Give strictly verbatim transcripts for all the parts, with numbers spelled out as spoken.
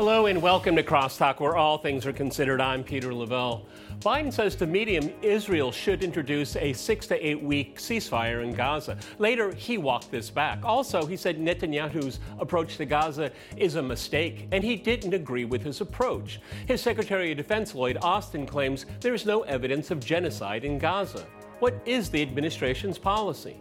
Hello and welcome to Crosstalk, where all things are considered. I'm Peter Lavelle. Biden says to Medium, Israel should introduce a six to eight week ceasefire in Gaza. Later, he walked this back. Also, he said Netanyahu's approach to Gaza is a mistake, and he didn't agree with his approach. His Secretary of Defense, Lloyd Austin, claims there is no evidence of genocide in Gaza. What is the administration's policy?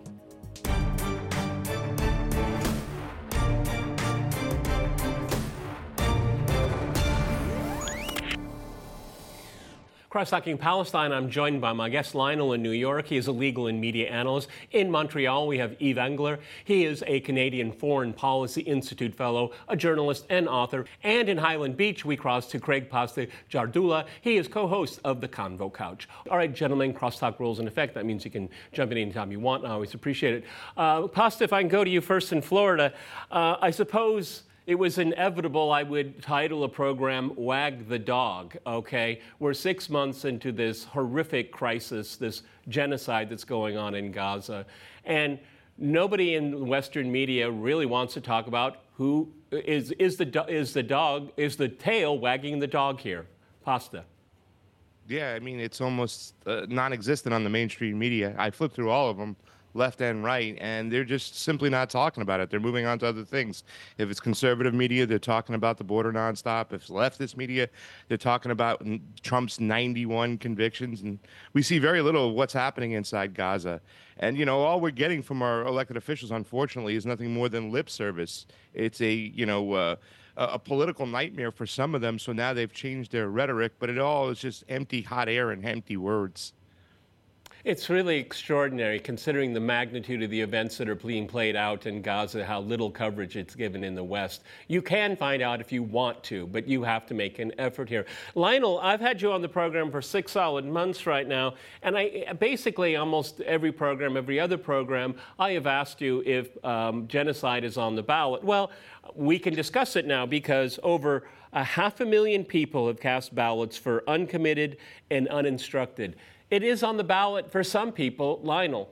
Cross-talking Palestine, I'm joined by my guest Lionel in New York. He is a legal and media analyst. In Montreal, we have Yves Engler. He is a Canadian Foreign Policy Institute fellow, a journalist and author. And in Highland Beach, we cross to Craig Pasta Jardula. He is co-host of the Convo Couch. All right, gentlemen, crosstalk rules in effect. That means you can jump in anytime you want. I always appreciate it. Uh, Pasta, if I can go to you first in Florida, uh, I suppose it was inevitable I would title a program Wag the Dog, okay? We're six months into this horrific crisis, this genocide that's going on in Gaza. And nobody in Western media really wants to talk about who is, is, the, is the dog, is the tail wagging the dog here? Pasta. Yeah, I mean, it's almost uh, non-existent on the mainstream media. I flipped through all of them, left and right, and they're just simply not talking about it. They're moving on to other things. If it's conservative media, they're talking about the border nonstop. If it's leftist media, they're talking about Trump's ninety-one convictions. And we see very little of what's happening inside Gaza. And, you know, all we're getting from our elected officials, unfortunately, is nothing more than lip service. It's a, you know, uh, a political nightmare for some of them. So now they've changed their rhetoric, but it all is just empty hot air and empty words. It's really extraordinary, considering the magnitude of the events that are being played out in Gaza, how little coverage it's given in the West. You can find out if you want to, but you have to make an effort here. Lionel, I've had you on the program for six solid months right now, and I basically almost every program, every other program, I have asked you if um, genocide is on the ballot. Well, we can discuss it now because over a half a million people have cast ballots for uncommitted and uninstructed. It is on the ballot for some people. Lionel.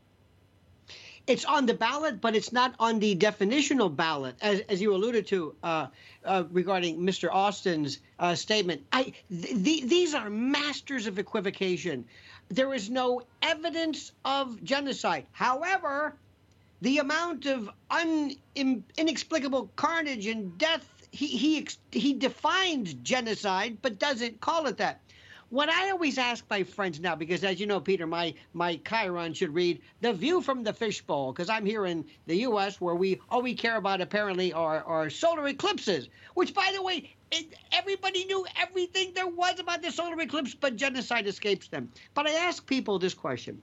It's on the ballot, but it's not on the definitional ballot, as, as you alluded to uh, uh, regarding Mister Austin's uh, statement. I, th th these are masters of equivocation. There is no evidence of genocide. However, the amount of un, in, inexplicable carnage and death, he, he, he defines genocide, but doesn't call it that. What I always ask my friends now, because as you know, Peter, my my Chiron should read The View from the Fishbowl, because I'm here in the U S where we all we care about apparently are, are solar eclipses, which, by the way, it, everybody knew everything there was about the solar eclipse, but genocide escapes them. But I ask people this question.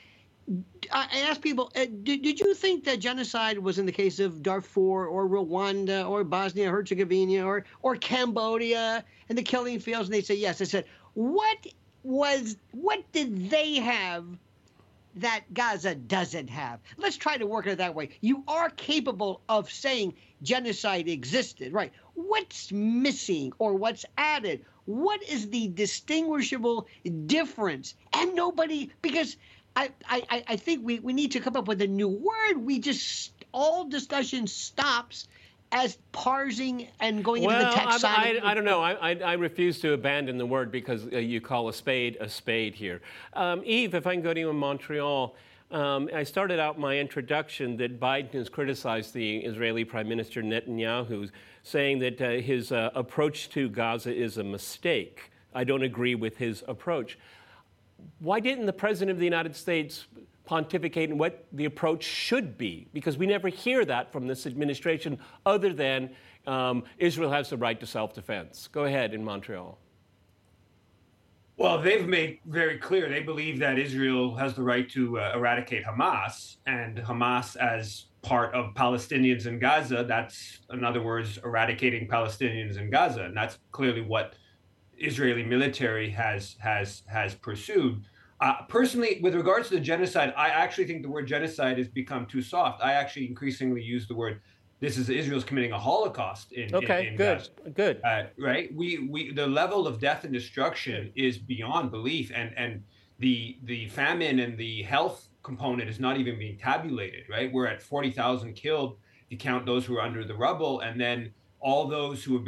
I ask people, uh, did, did you think that genocide was in the case of Darfur or Rwanda or Bosnia-Herzegovina or, or Cambodia and the killing fields? And they say, yes. I said, what was, what did they have that Gaza doesn't have? Let's try to work it that way. You are capable of saying genocide existed, right? What's missing or what's added? What is the distinguishable difference? And nobody, because I, I, I think we, we need to come up with a new word. We just, all discussion stops as parsing and going well, into the taxonomy. I, I, I don't know. I, I, I refuse to abandon the word because uh, you call a spade a spade here. Um, Yves, if I can go to you in Montreal, um, I started out my introduction that Biden has criticized the Israeli Prime Minister Netanyahu, saying that uh, his uh, approach to Gaza is a mistake. I don't agree with his approach. Why didn't the President of the United States pontificate on what the approach should be? Because we never hear that from this administration other than um, Israel has the right to self-defense. Go ahead in Montreal. Well, they've made very clear they believe that Israel has the right to uh, eradicate Hamas, and Hamas as part of Palestinians in Gaza, that's, in other words, eradicating Palestinians in Gaza. And that's clearly what Israeli military has has has pursued. Uh, personally, with regards to the genocide, I actually think the word genocide has become too soft. I actually increasingly use the word, this is Israel's committing a Holocaust in, okay, in, in good, Gaza. good. Uh, right? We we the level of death and destruction is beyond belief, and and the the famine and the health component is not even being tabulated. Right? We're at forty thousand killed. If you count those who are under the rubble, and then all those who have been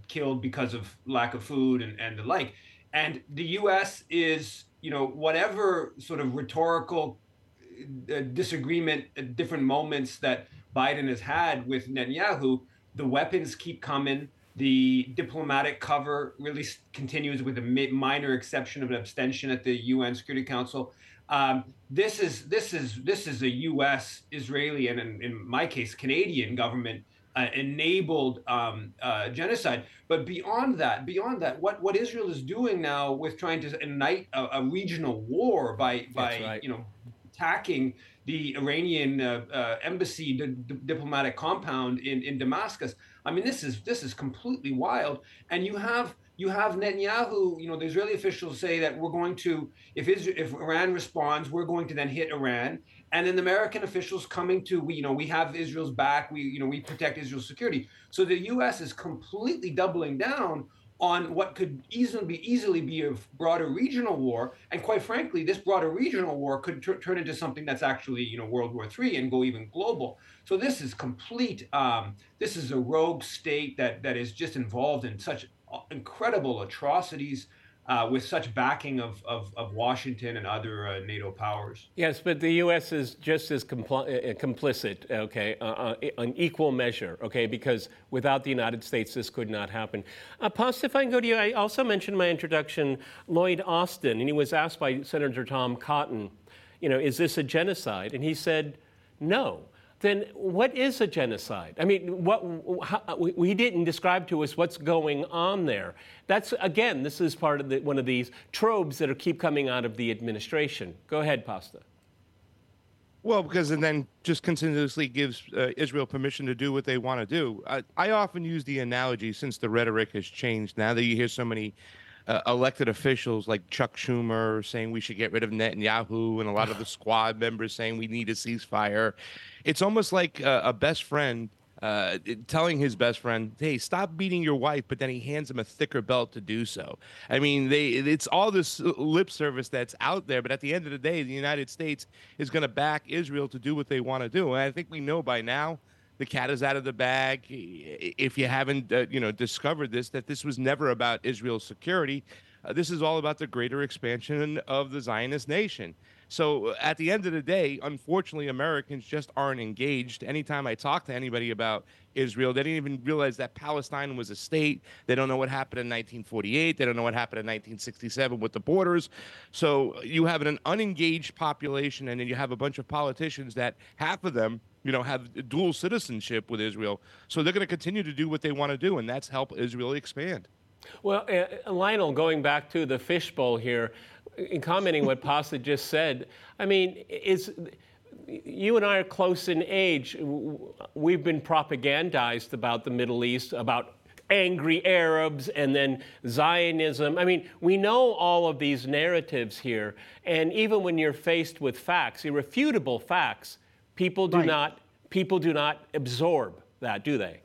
killed because of lack of food and, and the like. And the U S is, you know, whatever sort of rhetorical uh, disagreement at different moments that Biden has had with Netanyahu, the weapons keep coming. The diplomatic cover really continues with a minor exception of an abstention at the U N Security Council. Um, this is this is this is a U S, Israeli, and in, in my case, Canadian government uh, enabled um, uh, genocide. But beyond that, beyond that, what, what Israel is doing now with trying to ignite a, a regional war by by right. you know attacking the Iranian uh, uh, embassy, the, the diplomatic compound in, in Damascus. I mean, this is this is completely wild. And you have you have Netanyahu. You know, the Israeli officials say that we're going to, if Israel, if Iran responds, we're going to then hit Iran. And then the American officials coming to, we, you know, we have Israel's back. We, you know, we protect Israel's security. So the U S is completely doubling down on what could easily be easily be a broader regional war, and quite frankly, this broader regional war could t- turn into something that's actually, you know, World War Three and go even global. So this is complete. Um, this is a rogue state that that is just involved in such incredible atrocities. Uh, with such backing of, of, of Washington and other uh, NATO powers. Yes, but the U S is just as compl- uh, complicit, okay, uh, uh, on equal measure, okay, because without the United States, this could not happen. Uh, Pasta, if I can go to you, I also mentioned in my introduction Lloyd Austin, and he was asked by Senator Tom Cotton, you know, is this a genocide? And he said, no. Then what is a genocide? I mean, what how, we didn't describe to us what's going on there. That's, again, this is part of the, one of these tropes that are keep coming out of the administration. Go ahead, Pasta. Well, because it then just continuously gives uh, Israel permission to do what they want to do. I, I often use the analogy, since the rhetoric has changed, now that you hear so many Uh, elected officials like Chuck Schumer saying we should get rid of Netanyahu, and a lot of the squad members saying we need a ceasefire. It's almost like uh, a best friend uh, telling his best friend, hey, stop beating your wife, but then he hands him a thicker belt to do so. I mean, they it's all this lip service that's out there, but at the end of the day, the United States is going to back Israel to do what they want to do. And I think we know by now, the cat is out of the bag. If you haven't, uh, you know, discovered this, that this was never about Israel's security. Uh, this is all about the greater expansion of the Zionist nation. So at the end of the day, unfortunately, Americans just aren't engaged. Anytime I talk to anybody about Israel, they didn't even realize that Palestine was a state. They don't know what happened in nineteen forty-eight. They don't know what happened in nineteen sixty-seven with the borders. So you have an unengaged population, and then you have a bunch of politicians that half of them, you know, have dual citizenship with Israel. So they're going to continue to do what they want to do, and that's help Israel expand. Well, uh, Lionel, going back to the fishbowl here, in commenting what Pasta just said, I mean, is you and I are close in age. We've been propagandized about the Middle East, about angry Arabs and then Zionism. I mean, we know all of these narratives here, and even when you're faced with facts, irrefutable facts, people do right. not people do not absorb that, do they?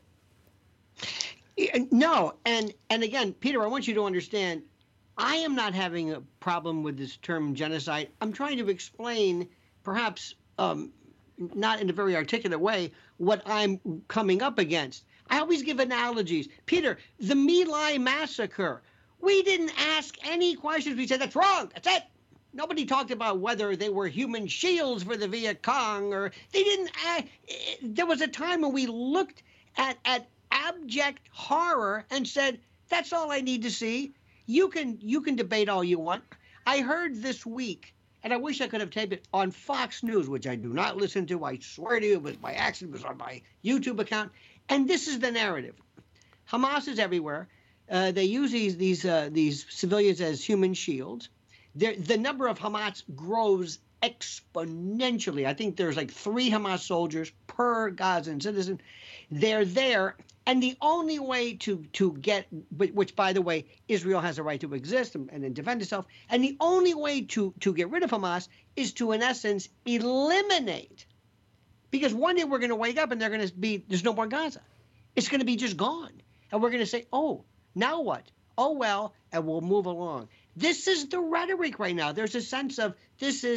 No, and and again, Peter, I want you to understand, I am not having a problem with this term genocide. I'm trying to explain, perhaps um, not in a very articulate way, what I'm coming up against. I always give analogies. Peter, the My Lai massacre, we didn't ask any questions. We said, that's wrong. That's it. Nobody talked about whether they were human shields for the Viet Cong, or they didn't. Uh, there was a time when we looked at, at abject horror and said, that's all I need to see. You can you can debate all you want. I heard this week, and I wish I could have taped it, on Fox News, which I do not listen to. I swear to you, it was by accident. It was on my YouTube account. And this is the narrative. Hamas is everywhere. Uh, they use these these uh, these civilians as human shields. They're, the number of Hamas grows exponentially. I think there's like three Hamas soldiers per Gazan citizen. They're there. And the only way to, to get, which, by the way, Israel has a right to exist and, and then defend itself, and the only way to, to get rid of Hamas is to, in essence, eliminate. Because one day we're going to wake up and they're going to be, there's no more Gaza. It's going to be just gone. And we're going to say, oh, now what? Oh, well, and we'll move along. This is the rhetoric right now. There's a sense of this is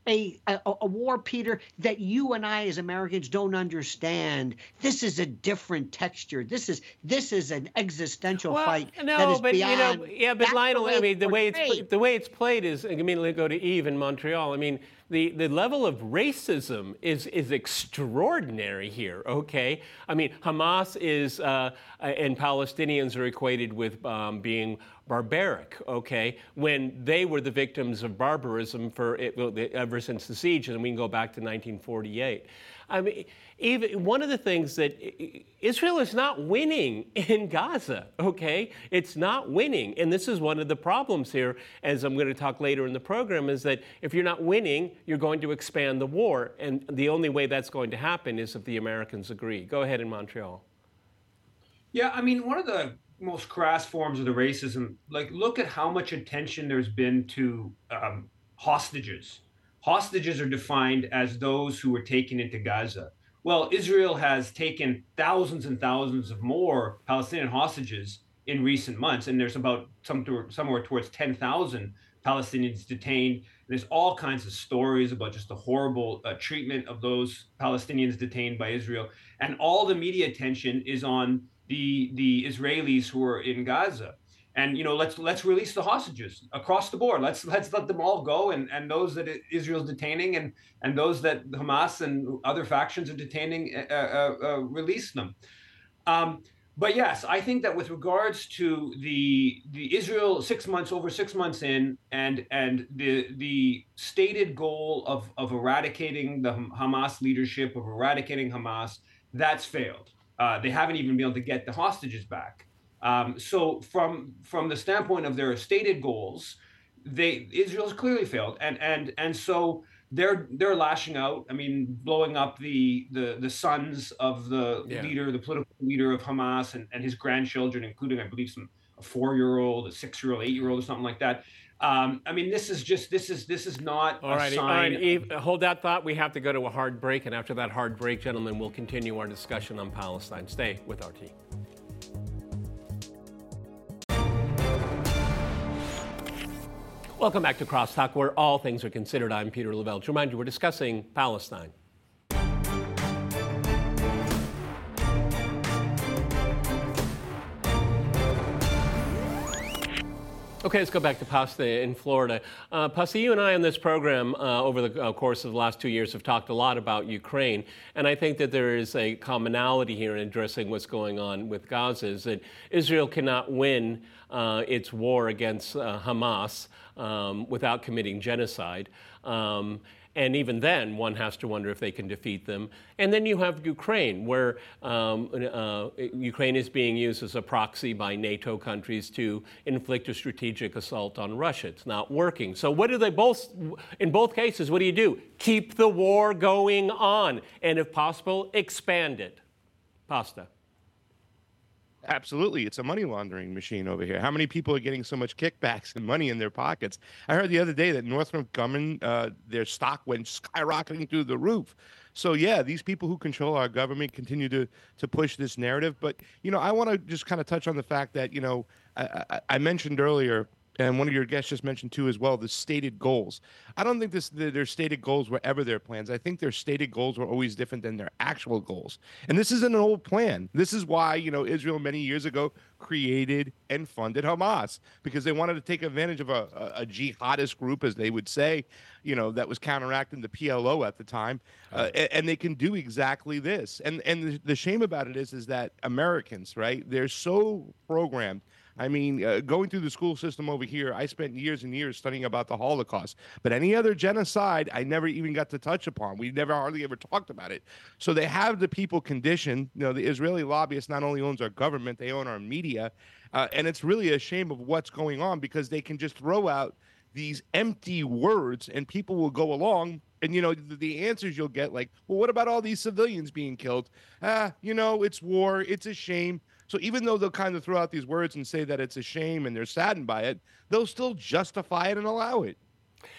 a, a a war, Peter, that you and I as Americans don't understand. This is a different texture. This is this is an existential well, fight no, that is but beyond. you know, yeah, but Lionel, I mean, the way it's portrayed. the way it's played is immediately go to Eve in Montreal. I mean, the the level of racism is is extraordinary here. Okay, I mean, Hamas is uh, and Palestinians are equated with um, being barbaric, okay, when they were the victims of barbarism for it, ever since the siege, and we can go back to nineteen forty-eight. I mean, even one of the things that Israel is not winning in Gaza, okay? It's not winning. And this is one of the problems here, as I'm going to talk later in the program, is that if you're not winning, you're going to expand the war. And the only way that's going to happen is if the Americans agree. Go ahead in Montreal. Yeah, I mean, one of the most crass forms of the racism, like, look at how much attention there's been to um, hostages. Hostages are defined as those who were taken into Gaza. Well, Israel has taken thousands and thousands of more Palestinian hostages in recent months, and there's about some, somewhere towards ten thousand Palestinians detained. There's all kinds of stories about just the horrible uh, treatment of those Palestinians detained by Israel, and all the media attention is on the the Israelis who are in Gaza. And, you know, let's let's release the hostages across the board. Let's let's let them all go, and, and those that Israel's detaining, and and those that Hamas and other factions are detaining, uh, uh, uh, release them. Um, but yes, I think that with regards to the the Israel six months over six months in, and and the the stated goal of of eradicating the Hamas leadership, of eradicating Hamas, that's failed. Uh, they haven't even been able to get the hostages back. Um, so from from the standpoint of their stated goals, they Israel's clearly failed, and and and so they're they're lashing out. I mean, blowing up the the the sons of the yeah. leader, the political leader of Hamas, and, and his grandchildren, including, I believe, some a four-year-old, a six-year-old, eight-year-old, or something like that. Um, I mean, this is just this is this is not all a right, sign. All right, Eve, hold that thought. We have to go to a hard break, and after that hard break, gentlemen, we'll continue our discussion on Palestine. Stay with R T. Welcome back to Crosstalk, where all things are considered. I'm Peter Lavelle. To remind you, we're discussing Palestine. Okay, let's go back to Pasta in Florida. Uh, Pasta, you and I on this program uh, over the uh, course of the last two years have talked a lot about Ukraine, and I think that there is a commonality here in addressing what's going on with Gaza, is that Israel cannot win uh, its war against uh, Hamas um, without committing genocide. Um, And even then, one has to wonder if they can defeat them. And then you have Ukraine, where um, uh, Ukraine is being used as a proxy by NATO countries to inflict a strategic assault on Russia. It's not working. So what do they both, in both cases, what do you do? Keep the war going on, and if possible, expand it. Pasta. Absolutely. It's a money laundering machine over here. How many people are getting so much kickbacks and money in their pockets? I heard the other day that Northrop Grumman, uh, their stock went skyrocketing through the roof. So, yeah, these people who control our government continue to to push this narrative. But, you know, I want to just kind of touch on the fact that, you know, I, I, I mentioned earlier, and one of your guests just mentioned too as well, the stated goals. I don't think this the, their stated goals were ever their plans. I think their stated goals were always different than their actual goals. And this isn't an old plan. This is why, you know, Israel many years ago created and funded Hamas, because they wanted to take advantage of a, a, a jihadist group, as they would say, you know, that was counteracting the P L O at the time. Uh, and, and they can do exactly this. And and the, the shame about it is, is that Americans, right, they're so programmed. I mean, uh, going through the school system over here, I spent years and years studying about the Holocaust. But any other genocide, I never even got to touch upon. We never hardly ever talked about it. So they have the people conditioned. You know, the Israeli lobbyist not only owns our government, they own our media. Uh, and it's really a shame of what's going on, because they can just throw out these empty words and people will go along. And, you know, the, the answers you'll get, like, well, what about all these civilians being killed? Ah, you know, it's war. It's a shame. So even though they'll kind of throw out these words and say that it's a shame and they're saddened by it, they'll still justify it and allow it.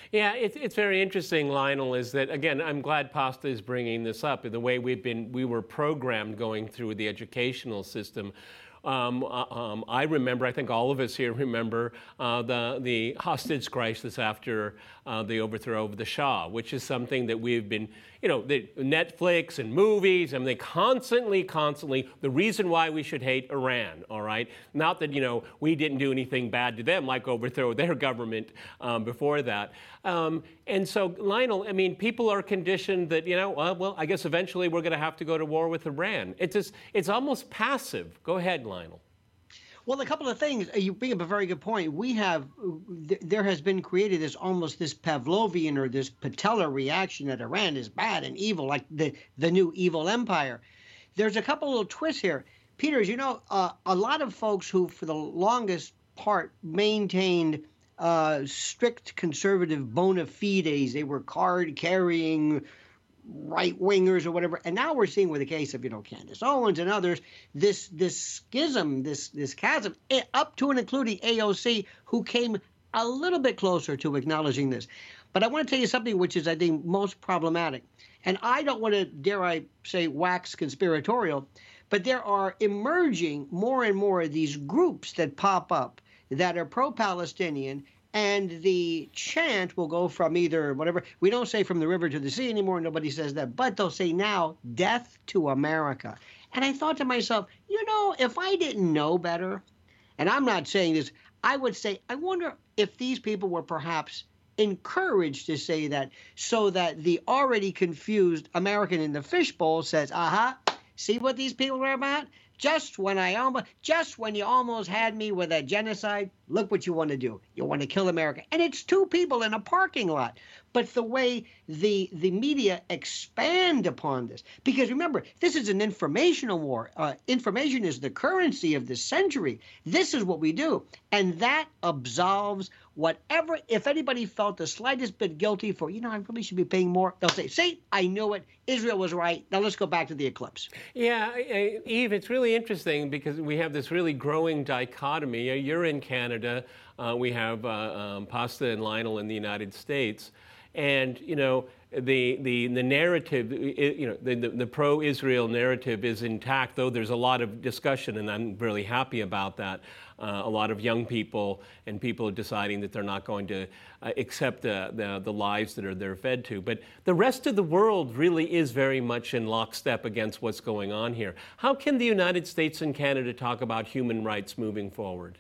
Yeah, it's it's very interesting, Lionel. Is that again? I'm glad Pasta is bringing this up. The way we've been, we were programmed going through the educational system. Um, uh, um, I remember, I think all of us here remember uh, the the hostage crisis after uh, the overthrow of the Shah, which is something that we've been, you know, the Netflix and movies, and they constantly, constantly, the reason why we should hate Iran, all right? Not that, you know, we didn't do anything bad to them, like overthrow their government um, before that. Um, and so, Lionel, I mean, people are conditioned that, you know, uh, well, I guess eventually we're going to have to go to war with Iran. It's just, it's almost passive. Go ahead, Lionel. Well, a couple of things. You bring up a very good point. We have, there has been created this almost this Pavlovian or this patellar reaction that Iran is bad and evil, like the, the new evil empire. There's a couple little twists here. Peter, as you know, uh, a lot of folks who, for the longest part, maintained uh, strict conservative bona fides, they were card-carrying right-wingers or whatever. And now we're seeing with the case of, you know, Candace Owens and others, this this schism, this this chasm, up to and including A O C, who came a little bit closer to acknowledging this. But I want to tell you something which is, I think, most problematic. And I don't want to, dare I say, wax conspiratorial, but there are emerging more and more of these groups that pop up that are pro-Palestinian. And the chant will go from either whatever, we don't say from the river to the sea anymore, nobody says that, but they'll say now, death to America. And I thought to myself, you know, if I didn't know better, and I'm not saying this, I would say, I wonder if these people were perhaps encouraged to say that so that the already confused American in the fishbowl says, aha, see what these people are about? Just when I almost, just when you almost had me with a genocide, look what you want to do. You want to kill America. And it's two people in a parking lot. But the way the the media expand upon this, because remember, this is an informational war. Uh, information is the currency of the century. This is what we do. And that absolves whatever, if anybody felt the slightest bit guilty for, you know, I really should be paying more, they'll say, see, I knew it. Israel was right. Now let's go back to the eclipse. Yeah, Eve, it's really interesting because we have this really growing dichotomy. You're in Canada. Uh, we have uh, um, Pasta and Lionel in the United States. And, you know, the the the narrative, you know, the, the, the pro-Israel narrative is intact, though there's a lot of discussion, and I'm really happy about that. Uh, a lot of young people and people are deciding that they're not going to uh, accept the, the the lies that are they're fed to. But the rest of the world really is very much in lockstep against what's going on here. How can the United States and Canada talk about human rights moving forward?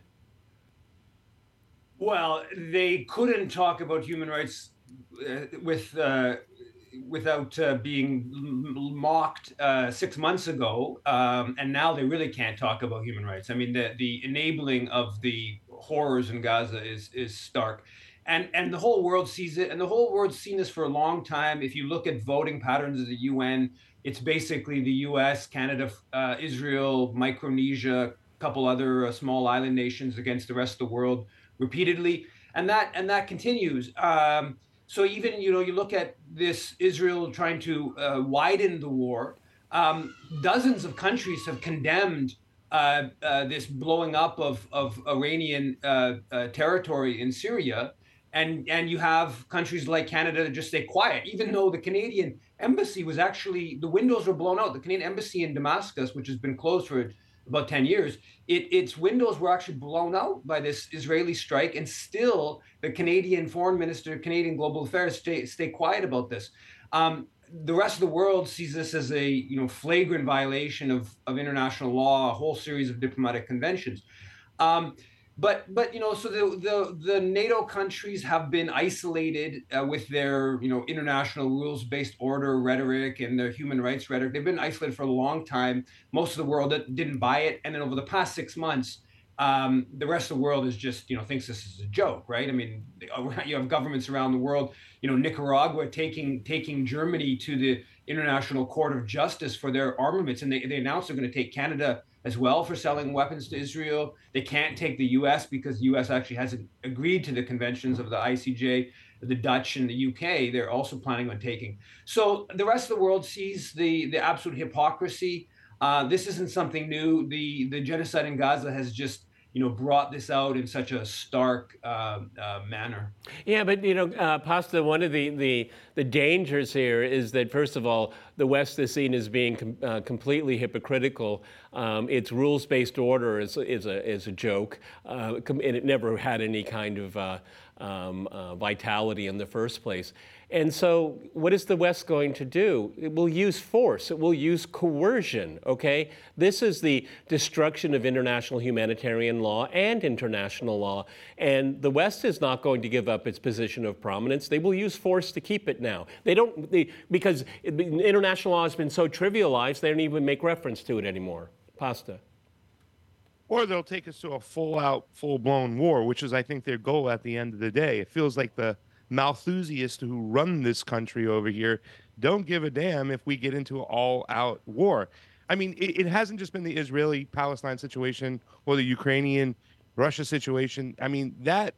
Well, they couldn't talk about human rights uh, with uh, without uh, being mocked uh, six months ago, um, and now they really can't talk about human rights. I mean, the the enabling of the horrors in Gaza is is stark, and and the whole world sees it, and the whole world's seen this for a long time. If you look at voting patterns of the U N, it's basically the U S, Canada, uh, Israel, Micronesia, a couple other uh, small island nations against the rest of the world repeatedly, and that and that continues. Um, so even, you know, you look at this Israel trying to uh, widen the war. Um, dozens of countries have condemned uh, uh, this blowing up of of Iranian uh, uh, territory in Syria, and and you have countries like Canada that just stay quiet, even though the Canadian embassy was actually, the windows were blown out. The Canadian embassy in Damascus, which has been closed for about ten years, it, its windows were actually blown out by this Israeli strike, and still the Canadian foreign minister, Canadian global affairs, stay, stay quiet about this. Um, the rest of the world sees this as a, you know, flagrant violation of, of international law, a whole series of diplomatic conventions. Um, But, but you know, so the, the, the NATO countries have been isolated uh, with their, you know, international rules-based order rhetoric and their human rights rhetoric. They've been isolated for a long time. Most of the world didn't buy it. And then over the past six months, um, the rest of the world is just, you know, thinks this is a joke, right? I mean, you have governments around the world, you know, Nicaragua taking taking Germany to the International Court of Justice for their armaments. And they, they announced they're going to take Canada as well for selling weapons to Israel. They can't take the U S because the U S actually hasn't agreed to the conventions of the I C J, the Dutch and the U K. They're also planning on taking. So the rest of the world sees the, the absolute hypocrisy. Uh, this isn't something new. The, the genocide in Gaza has just, you know, brought this out in such a stark uh, uh, manner. Yeah, but you know, uh, Pasta, one of the, the the dangers here is that, first of all, the West is seen as being com- uh, completely hypocritical. Um, its rules-based order is is a is a joke, uh, and it never had any kind of uh, um, uh, vitality in the first place. And so, what is the West going to do? It will use force. It will use coercion, okay? This is the destruction of international humanitarian law and international law. And the West is not going to give up its position of prominence. They will use force to keep it now. They don't, they, because international law has been so trivialized, they don't even make reference to it anymore. Pasta. Or they'll take us to a full-out, full-blown war, which is, I think, their goal at the end of the day. It feels like the Malthusiasts who run this country over here don't give a damn if we get into an all-out war. I mean, it, it hasn't just been the Israeli-Palestine situation or the Ukrainian-Russia situation. I mean, that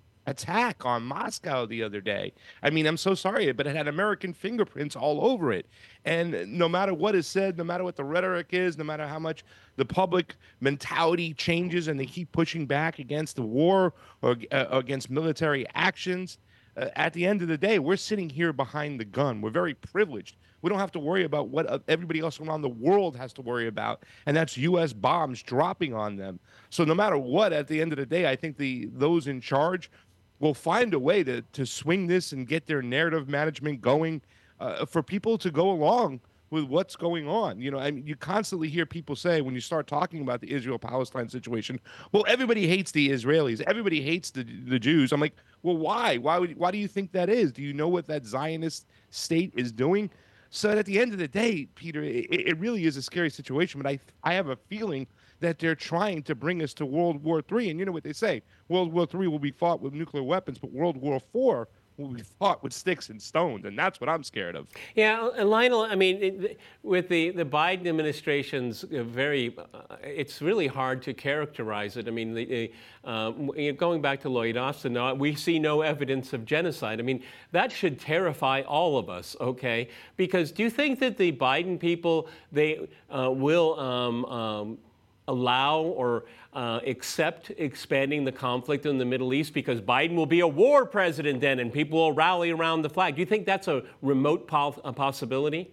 attack on Moscow the other day, I mean, I'm so sorry, but it had American fingerprints all over it. And no matter what is said, no matter what the rhetoric is, no matter how much the public mentality changes and they keep pushing back against the war or uh, against military actions, Uh, at the end of the day, we're sitting here behind the gun. We're very privileged. We don't have to worry about what uh, everybody else around the world has to worry about, and that's U S bombs dropping on them. So no matter what, at the end of the day, I think the those in charge will find a way to to swing this and get their narrative management going uh, for people to go along with what's going on. You know, I mean, you constantly hear people say when you start talking about the Israel-Palestine situation, well, everybody hates the Israelis. Everybody hates the the Jews. I'm like, well, why? Why would? Why do you think that is? Do you know what that Zionist state is doing? So at the end of the day, Peter, it, it really is a scary situation. But I I have a feeling that they're trying to bring us to World War Three. And you know what they say? World War Three will be fought with nuclear weapons, but World War Four will be fought with sticks and stones, and that's what I'm scared of. Yeah, and Lionel, I mean, it, with the, the Biden administration's very, uh, it's really hard to characterize it. I mean, the, uh, going back to Lloyd Austin, uh, we see no evidence of genocide. I mean, that should terrify all of us, okay? Because do you think that the Biden people, they uh, will um, um, allow or uh, accept expanding the conflict in the Middle East because Biden will be a war president then and people will rally around the flag? Do you think that's a remote po- a possibility?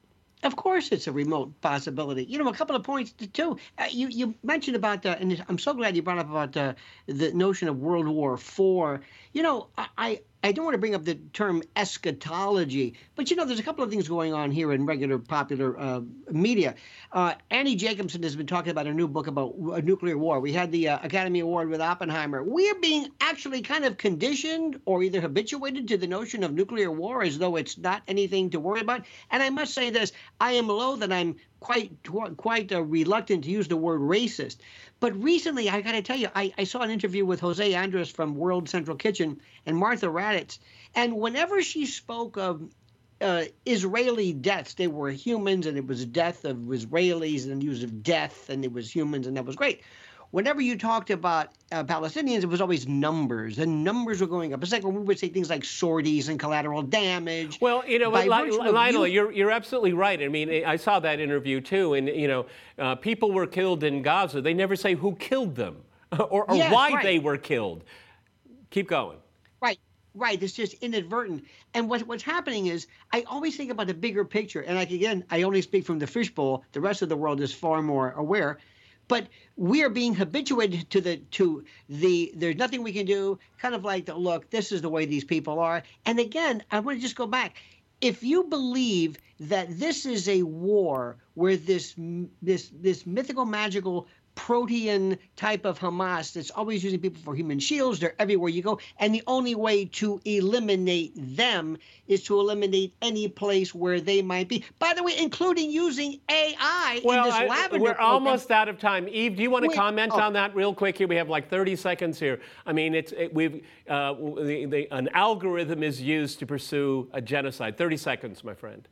Of course, it's a remote possibility. You know, a couple of points too. Uh, you you mentioned about, uh, and I'm so glad you brought up about uh, the notion of World War Four. You know, I I don't want to bring up the term eschatology, but you know, there's a couple of things going on here in regular popular uh, media. Uh, Annie Jacobson has been talking about a new book about a nuclear war. We had the uh, Academy Award with Oppenheimer. We are being actually kind of conditioned or either habituated to the notion of nuclear war as though it's not anything to worry about. And I must say this, I am loath and I'm quite quite uh, reluctant to use the word racist. But recently, I got to tell you, I, I saw an interview with Jose Andres from World Central Kitchen and Martha Raddatz. And whenever she spoke of uh, Israeli deaths, they were humans and it was death of Israelis and use of death and it was humans and that was great. Whenever you talked about uh, Palestinians, it was always numbers, and numbers were going up. It's like when we would say things like sorties and collateral damage. Well, you know, Li- Lionel, you... you're you're absolutely right. I mean, I saw that interview too, and you know, uh, people were killed in Gaza. They never say who killed them or, or yes, why right. they were killed. Keep going. Right. Right. It's just inadvertent. And what, what's happening is I always think about the bigger picture. And like, again, I only speak from the fishbowl. The rest of the world is far more aware. But we are being habituated to the to the there's nothing we can do, kind of like the look, this is the way these people are. And again, I want to just go back. If you believe that this is a war where this this this mythical, magical protean type of Hamas that's always using people for human shields, they're everywhere you go, and the only way to eliminate them is to eliminate any place where they might be. By the way, including using A I well, in this I, lavender we're program. almost out of time. Eve, do you want to Wait, comment oh. on that real quick here? We have like thirty seconds here. I mean, it's it, we've uh, the, the, an algorithm is used to pursue a genocide. thirty seconds, my friend.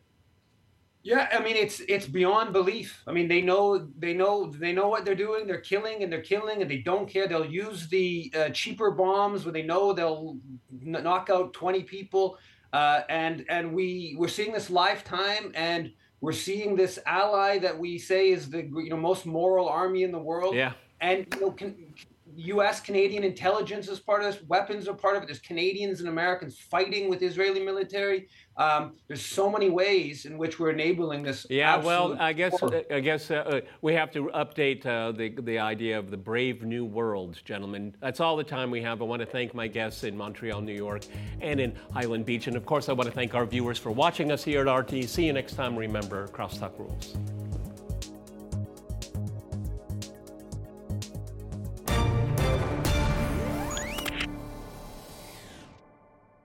Yeah, I mean it's it's beyond belief. I mean they know they know they know what they're doing. They're killing and they're killing and they don't care. They'll use the uh, cheaper bombs when they know they'll n- knock out twenty people. Uh, and and we we're seeing this lifetime, and we're seeing this ally that we say is the you know most moral army in the world. Yeah. And you know can U S Canadian intelligence is part of this. Weapons are part of it. There's Canadians and Americans fighting with Israeli military. Um, there's so many ways in which we're enabling this. Yeah, well, I guess war. I guess uh, we have to update uh, the the idea of the brave new world, gentlemen. That's all the time we have. I want to thank my guests in Montreal, New York, and in Highland Beach, and of course, I want to thank our viewers for watching us here at R T. See you next time. Remember, Crosstalk rules.